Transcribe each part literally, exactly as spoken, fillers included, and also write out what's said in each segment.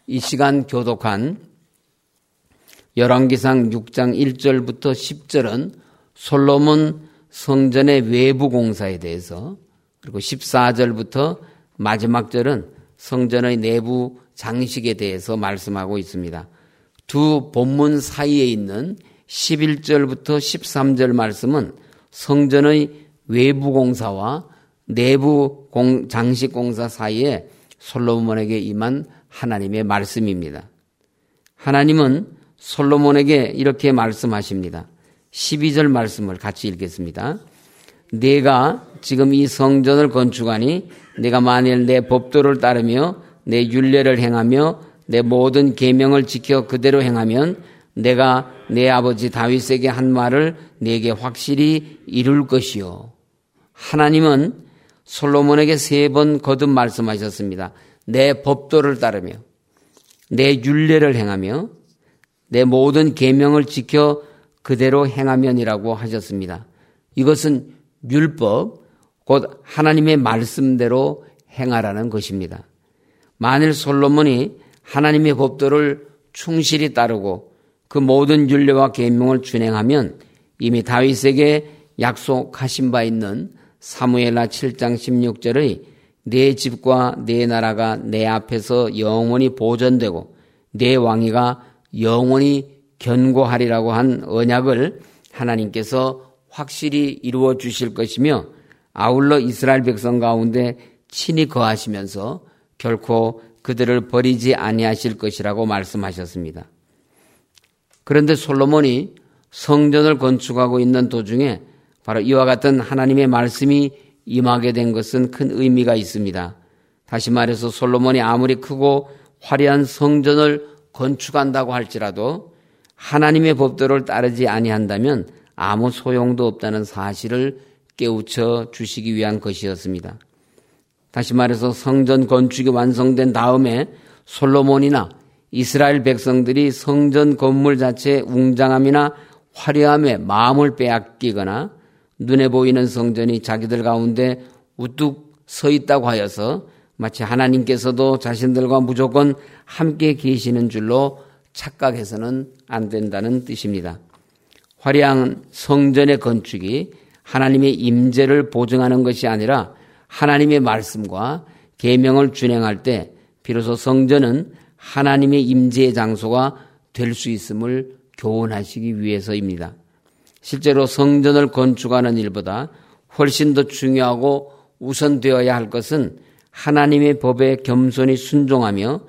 이 시간 교독한 열왕기상 육 장 일 절부터 십 절은 솔로몬 성전의 외부 공사에 대해서, 그리고 십사 절부터 마지막 절은 성전의 내부 장식에 대해서 말씀하고 있습니다. 두 본문 사이에 있는 십일 절부터 십삼 절 말씀은 성전의 외부 공사와 내부 공, 장식 공사 사이에 솔로몬에게 임한 하나님의 말씀입니다. 하나님은 솔로몬에게 이렇게 말씀하십니다. 십이 절 말씀을 같이 읽겠습니다. 내가 지금 이 성전을 건축하니 내가 만일 내 법도를 따르며 내 율례를 행하며 내 모든 계명을 지켜 그대로 행하면 내가 내 아버지 다윗에게 한 말을 내게 확실히 이룰 것이요. 하나님은 솔로몬에게 세 번 거듭 말씀하셨습니다. 내 법도를 따르며 내 율례를 행하며 내 모든 계명을 지켜 그대로 행하면이라고 하셨습니다. 이것은 율법, 곧 하나님의 말씀대로 행하라는 것입니다. 만일 솔로몬이 하나님의 법도를 충실히 따르고 그 모든 율례와 계명을 준행하면 이미 다윗에게 약속하신 바 있는 사무엘하 칠 장 십육 절의 내 집과 내 나라가 내 앞에서 영원히 보존되고 내 왕위가 영원히 견고하리라고 한 언약을 하나님께서 확실히 이루어 주실 것이며 아울러 이스라엘 백성 가운데 친히 거하시면서 결코 그들을 버리지 아니하실 것이라고 말씀하셨습니다. 그런데 솔로몬이 성전을 건축하고 있는 도중에 바로 이와 같은 하나님의 말씀이 임하게 된 것은 큰 의미가 있습니다. 다시 말해서 솔로몬이 아무리 크고 화려한 성전을 건축한다고 할지라도 하나님의 법도를 따르지 아니한다면 아무 소용도 없다는 사실을 깨우쳐 주시기 위한 것이었습니다. 다시 말해서 성전 건축이 완성된 다음에 솔로몬이나 이스라엘 백성들이 성전 건물 자체의 웅장함이나 화려함에 마음을 빼앗기거나 눈에 보이는 성전이 자기들 가운데 우뚝 서 있다고 하여서 마치 하나님께서도 자신들과 무조건 함께 계시는 줄로 착각해서는 안 된다는 뜻입니다. 화려한 성전의 건축이 하나님의 임재를 보증하는 것이 아니라 하나님의 말씀과 계명을 준행할 때 비로소 성전은 하나님의 임재의 장소가 될 수 있음을 교훈하시기 위해서입니다. 실제로 성전을 건축하는 일보다 훨씬 더 중요하고 우선되어야 할 것은 하나님의 법에 겸손히 순종하며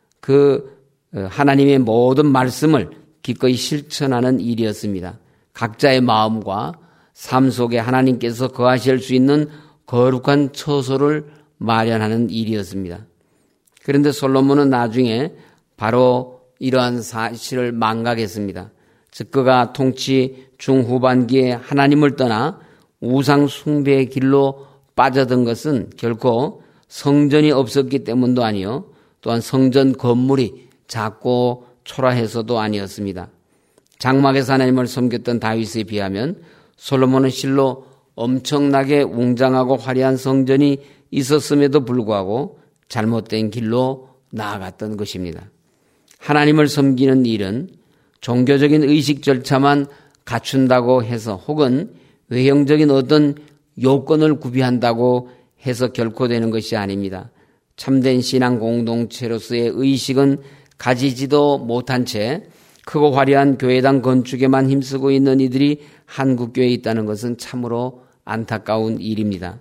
그 하나님의 모든 말씀을 기꺼이 실천하는 일이었습니다. 각자의 마음과 삶 속에 하나님께서 거하실 수 있는 거룩한 처소를 마련하는 일이었습니다. 그런데 솔로몬은 나중에 바로 이러한 사실을 망각했습니다. 즉 그가 통치 중후반기에 하나님을 떠나 우상 숭배의 길로 빠져든 것은 결코 성전이 없었기 때문도 아니요 또한 성전 건물이 작고 초라해서도 아니었습니다. 장막에서 하나님을 섬겼던 다윗에 비하면 솔로몬은 실로 엄청나게 웅장하고 화려한 성전이 있었음에도 불구하고 잘못된 길로 나아갔던 것입니다. 하나님을 섬기는 일은 종교적인 의식 절차만 갖춘다고 해서 혹은 외형적인 어떤 요건을 구비한다고 해서 결코 되는 것이 아닙니다. 참된 신앙 공동체로서의 의식은 가지지도 못한 채 크고 화려한 교회당 건축에만 힘쓰고 있는 이들이 한국교회에 있다는 것은 참으로 안타까운 일입니다.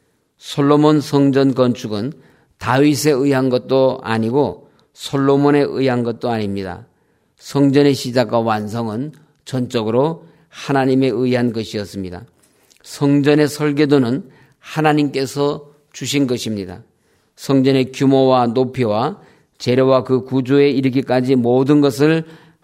솔로몬 성전 건축은 다윗에 의한 것도 아니고 솔로몬에 의한 것도 아닙니다. 성전의 시작과 완성은 전적으로 하나님에 의한 것이었습니다. 성전의 설계도는 하나님께서 주신 것입니다. 성전의 규모와 높이와 재료와 그 구조에 이르기까지 모든 것을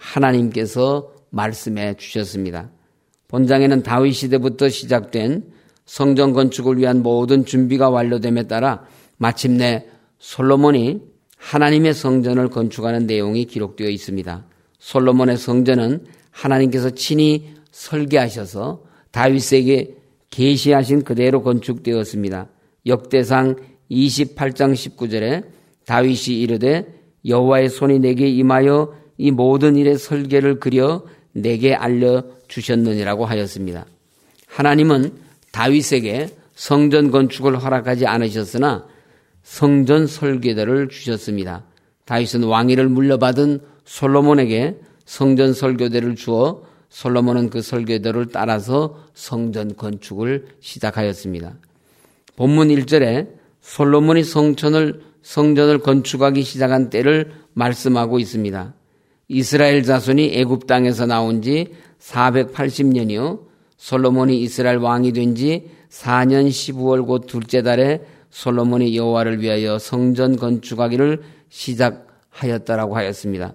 하나님께서 말씀해 주셨습니다. 본장에는 다윗 시대부터 시작된 성전 건축을 위한 모든 준비가 완료됨에 따라 마침내 솔로몬이 하나님의 성전을 건축하는 내용이 기록되어 있습니다. 솔로몬의 성전은 하나님께서 친히 설계하셔서 다윗에게 계시하신 그대로 건축되었습니다. 역대상 이십팔 장 십구 절에 다윗이 이르되 여호와의 손이 내게 임하여 이 모든 일의 설계를 그려 내게 알려주셨느니라고 하였습니다. 하나님은 다윗에게 성전 건축을 허락하지 않으셨으나 성전 설계도를 주셨습니다. 다윗은 왕위를 물려받은 솔로몬에게 성전 설계도를 주어 솔로몬은 그 설계도를 따라서 성전 건축을 시작하였습니다. 본문 일 절에 솔로몬이 성전을, 성전을 건축하기 시작한 때를 말씀하고 있습니다. 이스라엘 자손이 애굽 땅에서 나온 지 사백팔십 년이요 솔로몬이 이스라엘 왕이 된 지 사 년 십이월 곧 둘째 달에 솔로몬이 여호와를 위하여 성전 건축하기를 시작하였다라고 하였습니다.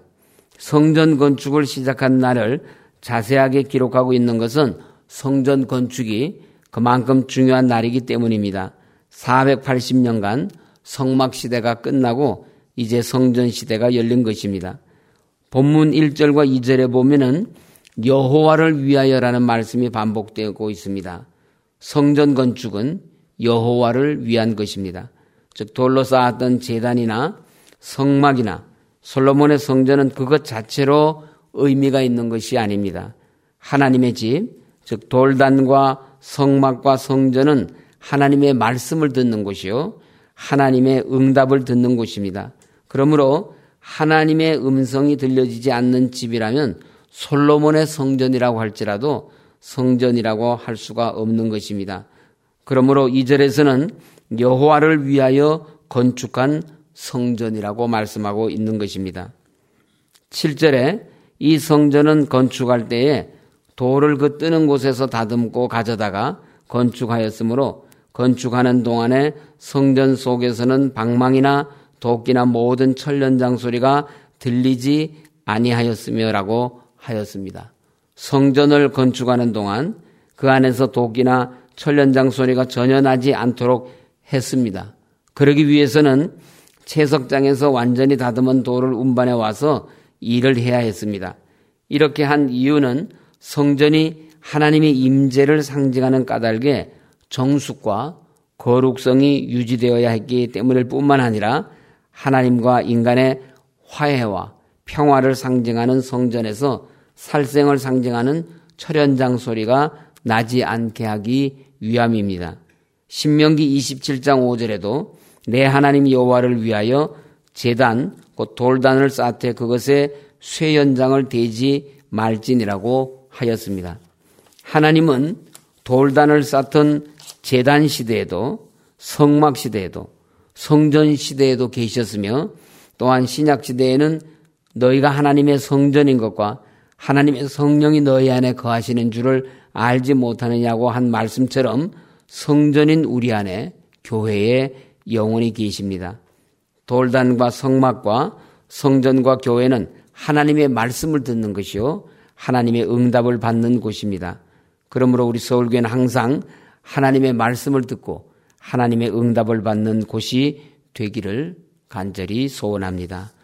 성전 건축을 시작한 날을 자세하게 기록하고 있는 것은 성전 건축이 그만큼 중요한 날이기 때문입니다. 사백팔십 년간 성막 시대가 끝나고 이제 성전 시대가 열린 것입니다. 본문 일 절과 이 절에 보면은 여호와를 위하여라는 말씀이 반복되고 있습니다. 성전 건축은 여호와를 위한 것입니다. 즉 돌로 쌓았던 제단이나 성막이나 솔로몬의 성전은 그것 자체로 의미가 있는 것이 아닙니다. 하나님의 집, 즉 돌단과 성막과 성전은 하나님의 말씀을 듣는 곳이요 하나님의 응답을 듣는 곳입니다. 그러므로 하나님의 음성이 들려지지 않는 집이라면 솔로몬의 성전이라고 할지라도 성전이라고 할 수가 없는 것입니다. 그러므로 이 절에서는 여호와를 위하여 건축한 성전이라고 말씀하고 있는 것입니다. 칠 절에 이 성전은 건축할 때에 돌을 그 뜨는 곳에서 다듬고 가져다가 건축하였으므로 건축하는 동안에 성전 속에서는 방망이나 도끼나 모든 천련장 소리가 들리지 아니하였으며라고 하였습니다. 성전을 건축하는 동안 그 안에서 도끼나 천련장 소리가 전혀 나지 않도록 했습니다. 그러기 위해서는 채석장에서 완전히 다듬은 돌을 운반해 와서 일을 해야 했습니다. 이렇게 한 이유는 성전이 하나님의 임재를 상징하는 까닭에 정숙과 거룩성이 유지되어야 했기 때문일 뿐만 아니라 하나님과 인간의 화해와 평화를 상징하는 성전에서 살생을 상징하는 철연장 소리가 나지 않게 하기 위함입니다. 신명기 이십칠 장 오 절에도 내 하나님 여호와를 위하여 제단 곧 돌단을 쌓되 그것에 쇠연장을 대지 말지니라고 하였습니다. 하나님은 돌단을 쌓던 제단 시대에도 성막 시대에도 성전 시대에도 계셨으며 또한 신약 시대에는 너희가 하나님의 성전인 것과 하나님의 성령이 너희 안에 거하시는 줄을 알지 못하느냐고 한 말씀처럼 성전인 우리 안에 교회에 영원히 계십니다. 돌단과 성막과 성전과 교회는 하나님의 말씀을 듣는 것이요 하나님의 응답을 받는 곳입니다. 그러므로 우리 서울교회는 항상 하나님의 말씀을 듣고 하나님의 응답을 받는 곳이 되기를 간절히 소원합니다.